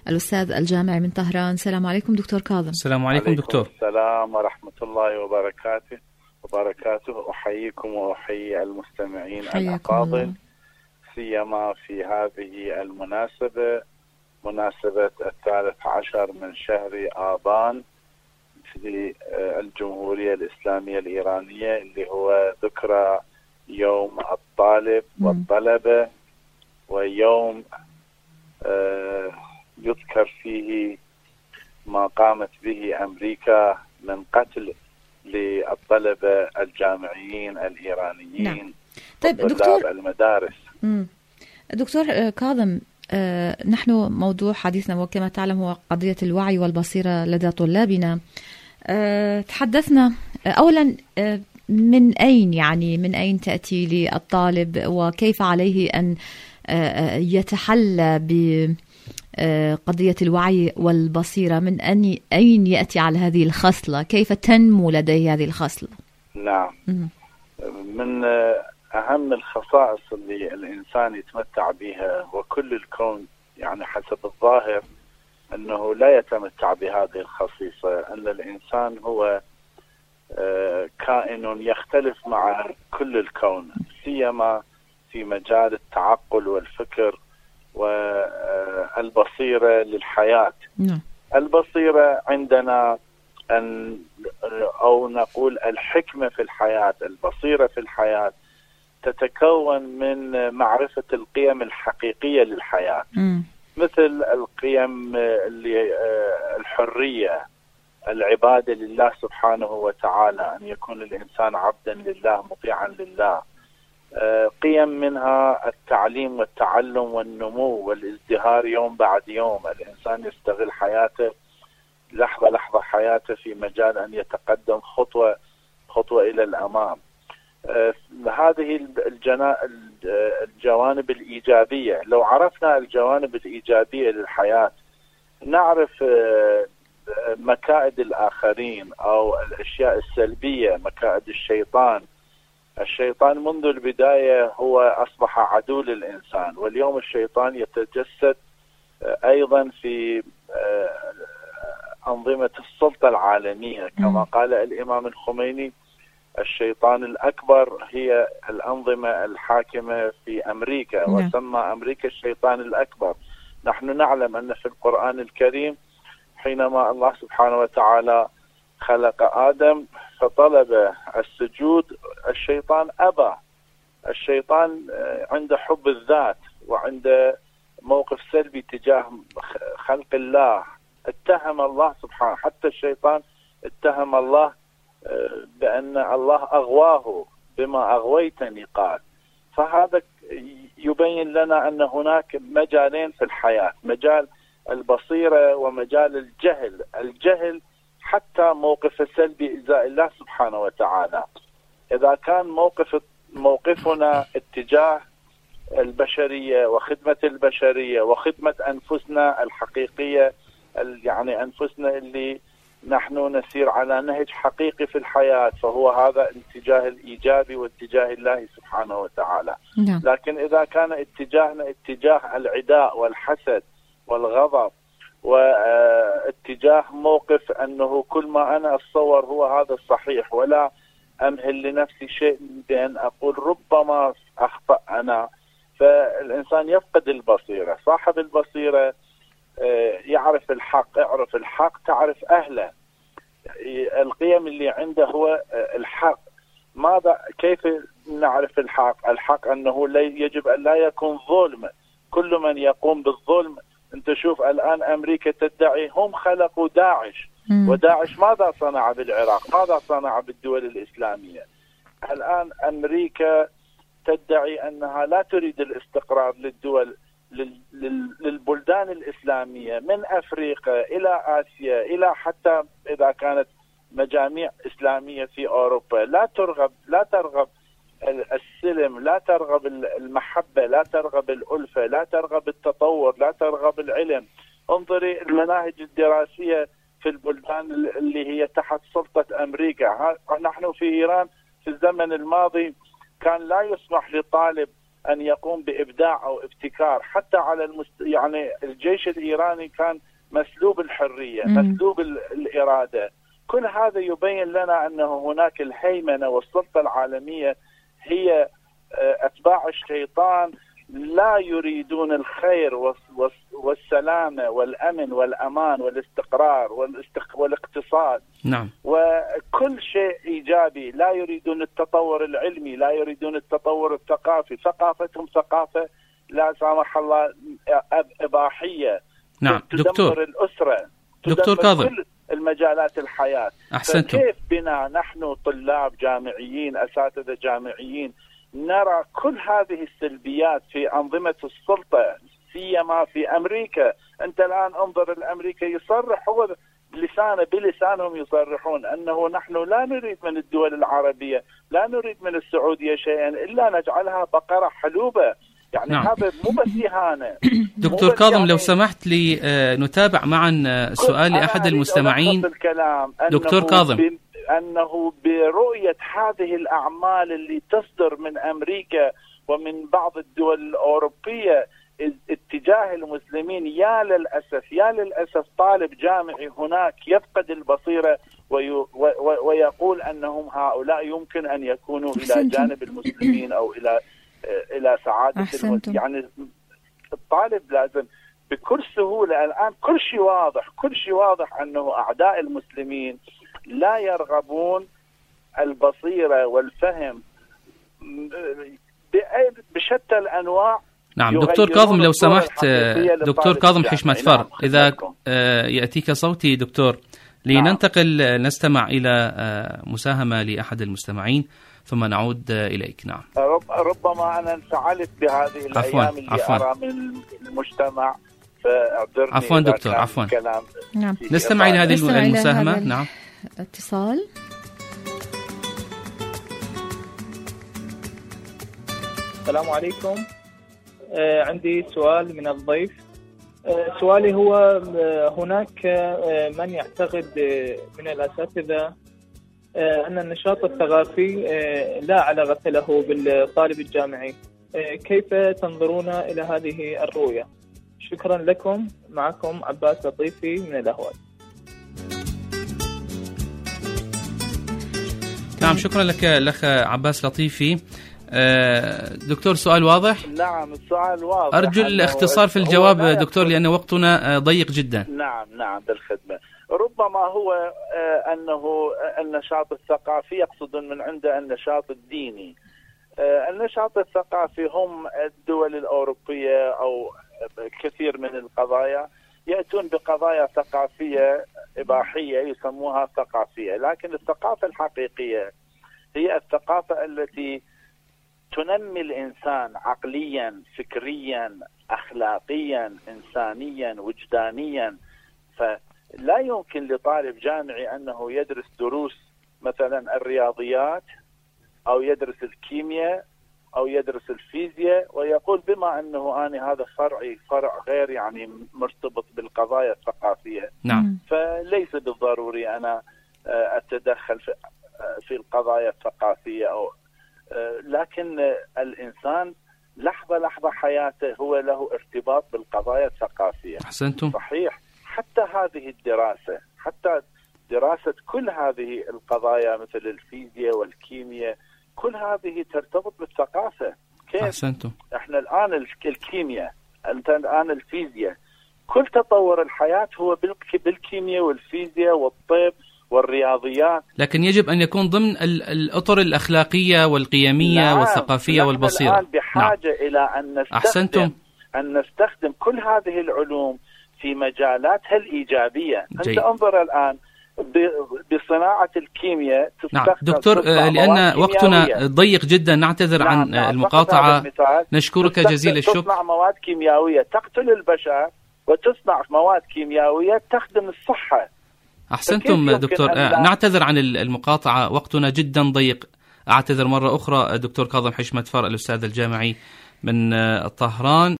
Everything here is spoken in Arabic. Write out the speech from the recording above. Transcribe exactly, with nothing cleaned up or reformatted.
الأستاذ الجامعي من طهران. السلام عليكم دكتور كاظم. السلام عليكم دكتور. السلام ورحمة الله وبركاته وبركاته. أحييكم وأحيي المستمعين الأفاضل، سيما في هذه المناسبة، مناسبة الثالث عشر من شهر آبان في الجمهورية الإسلامية الإيرانية، اللي هو ذكرى يوم الطالب والطلبة، ويوم يذكر فيه ما قامت به أمريكا من قتل للطلبة الجامعيين الإيرانيين. نعم. طيب دكتور المدارس. مم. دكتور كاظم، آه نحن موضوع حديثنا وكما تعلم هو قضية الوعي والبصيرة لدى طلابنا. آه تحدثنا آه أولا آه من أين يعني من أين تأتي للطالب وكيف عليه أن آه يتحلى بقضية الوعي والبصيرة؟ من أن أين يأتي على هذه الخصلة؟ كيف تنمو لديه هذه الخصلة؟ نعم. م- من أهم الخصائص اللي الإنسان يتمتع بها وكل الكون يعني حسب الظاهر أنه لا يتمتع بهذه الخصيصة، أن الإنسان هو كائن يختلف مع كل الكون، سيما في مجال التعقل والفكر والبصيرة للحياة. نعم. البصيرة عندنا أن أو نقول الحكمة في الحياة، البصيرة في الحياة تتكون من معرفة القيم الحقيقية للحياة. م. مثل القيم اللي الحرية، العبادة لله سبحانه وتعالى، أن يكون الإنسان عبدا لله مطيعا لله. قيم منها التعليم والتعلم والنمو والازدهار يوم بعد يوم، الإنسان يستغل حياته لحظة لحظة حياته في مجال أن يتقدم خطوة خطوة إلى الأمام. هذه الجوانب الإيجابية، لو عرفنا الجوانب الإيجابية للحياة نعرف مكائد الآخرين أو الأشياء السلبية، مكائد الشيطان. الشيطان منذ البداية هو أصبح عدو للإنسان، واليوم الشيطان يتجسد أيضا في أنظمة السلطة العالمية، كما قال الإمام الخميني الشيطان الأكبر هي الأنظمة الحاكمة في أمريكا، وسمى أمريكا الشيطان الأكبر. نحن نعلم أن في القرآن الكريم حينما الله سبحانه وتعالى خلق آدم فطلب السجود، الشيطان أبى. الشيطان عنده حب الذات وعنده موقف سلبي تجاه خلق الله، اتهم الله سبحانه، حتى الشيطان اتهم الله بأن الله أغواه، بما أغويتني قال. فهذا يبين لنا أن هناك مجالين في الحياة، مجال البصيرة ومجال الجهل. الجهل حتى موقف سلبي إزاء الله سبحانه وتعالى. إذا كان موقف موقفنا اتجاه البشرية وخدمة البشرية وخدمة أنفسنا الحقيقية، يعني أنفسنا اللي نحن نسير على نهج حقيقي في الحياة، فهو هذا الاتجاه الإيجابي واتجاه الله سبحانه وتعالى. نعم. لكن إذا كان اتجاهنا اتجاه العداء والحسد والغضب واتجاه موقف أنه كل ما أنا أتصور هو هذا الصحيح ولا أمهل لنفسي شيء بأن أقول ربما أخطأ أنا، فالإنسان يفقد البصيرة. صاحب البصيرة يعرف الحق، يعرف الحق تعرف أهله، القيم اللي عنده هو الحق. ماذا كيف نعرف الحق؟ الحق أنه يجب أن لا يكون ظلم، كل من يقوم بالظلم. أنت شوف الآن أمريكا تدعي هم خلقوا داعش، وداعش ماذا صنع بالعراق؟ ماذا صنع بالدول الإسلامية؟ الآن أمريكا تدعي أنها لا تريد الاستقرار للدول للبلدان الإسلامية من أفريقيا إلى آسيا إلى حتى إذا كانت مجاميع إسلامية في أوروبا. لا ترغب لا ترغب السلم، لا ترغب المحبة، لا ترغب الألفة، لا ترغب التطور، لا ترغب العلم. انظري المناهج الدراسية في البلدان اللي هي تحت سلطة أمريكا. نحن في إيران في الزمن الماضي كان لا يسمح لطالب أن يقوم بإبداع أو ابتكار حتى على المست... يعني الجيش الإيراني كان مسلوب الحرية، م. مسلوب الإرادة. كل هذا يبين لنا أنه هناك الهيمنة والسلطة العالمية هي أتباع الشيطان، لا يريدون الخير والسلامة والأمن والأمان والاستقرار والاقتصاد. نعم. وكل شيء إيجابي، لا يريدون التطور العلمي، لا يريدون التطور الثقافي. ثقافتهم ثقافة لا سامح الله إباحية. نعم. تدمر دكتور الأسرة، دكتور كاظم، كل المجالات الحياة. أحسنتم. فكيف بنا نحن طلاب جامعيين، أساتذة جامعيين، نرى كل هذه السلبيات في أنظمة السلطة، سيما في أمريكا؟ أنت الآن انظر، الأمريكا يصرح هو بلسانه بلسانهم يصرحون أنه نحن لا نريد من الدول العربية، لا نريد من السعودية شيئا إلا نجعلها بقرة حلوبة. يعني نعم. هذا مو بس إهانة. دكتور كاظم يعني لو سمحت لي نتابع معا سؤال لأحد المستمعين. دكتور كاظم، أنه برؤية هذه الأعمال اللي تصدر من أمريكا ومن بعض الدول الأوروبية اتجاه المسلمين، يا للأسف يا للأسف طالب جامعي هناك يفقد البصيرة وي ويقول أنهم هؤلاء يمكن أن يكونوا إلى جانب المسلمين أو إلى إلى سعادة المسلمين. يعني الطالب لازم بكل سهولة، الآن كل شيء واضح، كل شيء واضح أنه أعداء المسلمين لا يرغبون البصيرة والفهم بشتى الأنواع. نعم. دكتور كاظم لو سمحت، دكتور كاظم حشمتفر، إذا يأتيك صوتي دكتور لننتقل نستمع إلى مساهمة لأحد المستمعين ثم نعود إليك. نعم. ربما أنا انفعلت بهذه الأيام عفواً. اللي عفواً. أرى من المجتمع، فأعذرني. عفوا دكتور، عفوا. نعم. نستمع إلى هذه المساهمة. نعم. اتصال. السلام عليكم. آه عندي سؤال من الضيف. آه سؤالي هو آه هناك آه من يعتقد آه من الأساتذة آه أن النشاط الثقافي آه لا علاقة له بالطالب الجامعي. آه كيف تنظرون إلى هذه الرؤية؟ شكرا لكم. معكم عباس لطيفي من الأهوال. نعم، شكرا لك الأخ عباس لطيفي. دكتور سؤال واضح؟ نعم السؤال واضح. أرجو الاختصار في الجواب دكتور لأن وقتنا ضيق جدا. نعم نعم بالخدمة. ربما هو أنه النشاط الثقافي يقصدون من عنده النشاط الديني. النشاط الثقافي هم الدول الأوروبية أو كثير من القضايا يأتون بقضايا ثقافية إباحية يسموها ثقافية، لكن الثقافة الحقيقية هي الثقافة التي تنمي الإنسان عقليا، فكريا، أخلاقيا، إنسانيا، وجدانيا. فلا يمكن لطالب جامعي أنه يدرس دروس مثلا الرياضيات أو يدرس الكيمياء أو يدرس الفيزياء ويقول بما أنه أنا هذا فرعي فرع غير يعني مرتبط بالقضايا الثقافية. نعم. فليس بالضروري أنا أتدخل في القضايا الثقافية أو لكن الإنسان لحظة لحظة حياته هو له ارتباط بالقضايا الثقافية. أحسنتم. صحيح. حتى هذه الدراسة، حتى دراسة كل هذه القضايا مثل الفيزياء والكيمياء، كل هذه ترتبط بالثقافة. كيف؟ أحسنتم. احنا الآن الكيمياء، انت الآن الفيزياء، كل تطور الحياة هو بالكيمياء والفيزياء والطب والرياضيات. لكن يجب أن يكون ضمن الأطر الأخلاقية والقيمية نعم. والثقافية والبصيرة. الآن بحاجة نعم. إلى أن نستخدم أحسنتم. أن نستخدم كل هذه العلوم في مجالاتها الإيجابية. جيد. أنت انظر الآن بصناعة الكيمياء نعم دكتور، لأن وقتنا ضيق جدا نعتذر نعم عن نعم المقاطعة. نشكرك جزيل الشكر. تصنع مواد كيميائية تقتل البشر وتصنع مواد كيميائية تخدم الصحة. أحسنتم دكتور، نعتذر عن المقاطعة، وقتنا جدا ضيق. أعتذر مرة أخرى دكتور كاظم حشمتفر الأستاذ الجامعي من طهران.